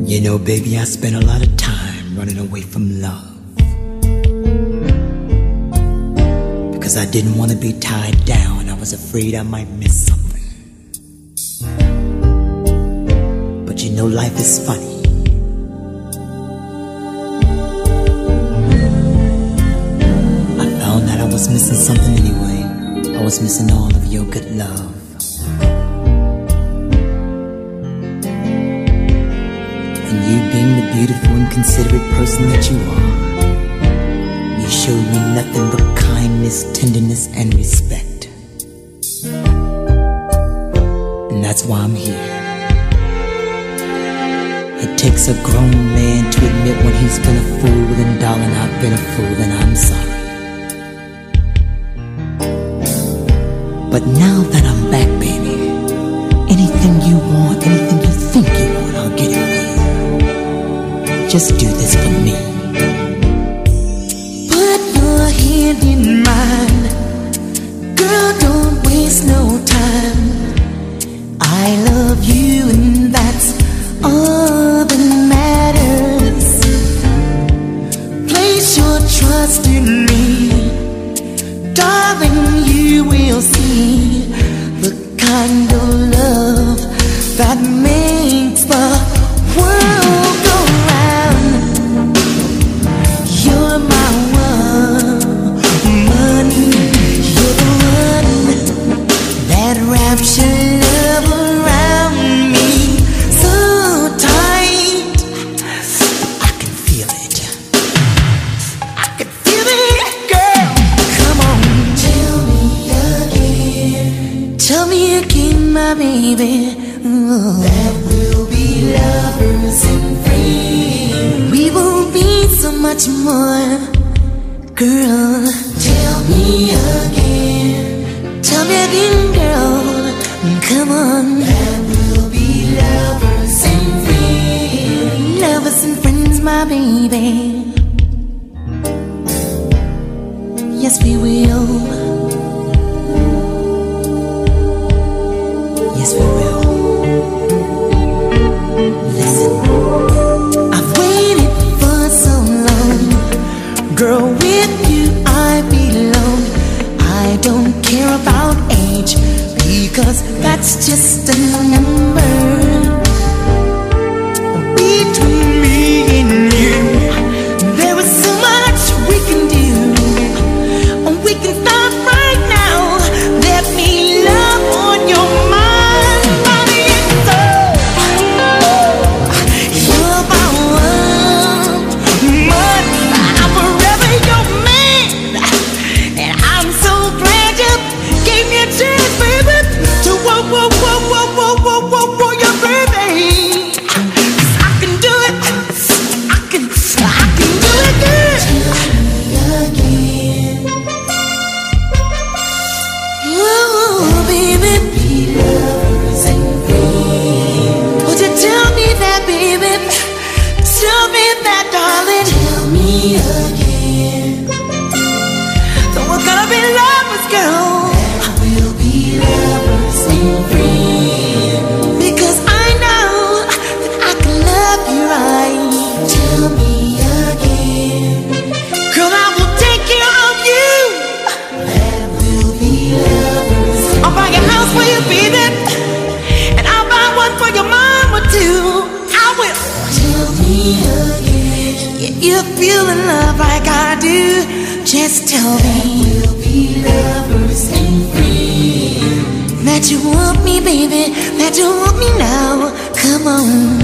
You know, baby, I spent a lot of time running away from love, because I didn't want to be tied down. I was afraid I might miss something. But you know, life is funny. I found that I was missing something anyway. I was missing all of your good love. You being the beautiful and considerate person that you are, you showed me nothing but kindness, tenderness, and respect. And that's why I'm here. It takes a grown man to admit when he's been a fool, and darling, I've been a fool, and I'm sorry. But now that I'm back, baby, anything you want, anything you think you want, I'll get it for you. Just do this for me. Put your hand in mine, girl, don't waste no time. I love you and that's all that matters. Place your trust in me, darling, you will see the kind of love that makes the world go round. You're my woman, you're the one that wraps your love around me so tight. I can feel it, I can feel it, girl. Come on, tell me again, my baby. That we'll be lovers and friends. We will be so much more, girl. Tell me again, girl. Come on. That we'll be lovers and friends. Lovers and friends, my baby. Yes, we will. Yes, we will. Girl, with you I belong. I don't care about age, because that's just a number. Between me and you, there is so much we can do. We can start right now. Let me love on your mind, body and soul. You're my one, money. You feel in love like I do, just tell me. We'll be lovers and friends. That you want me, baby, that you want me now. Come on.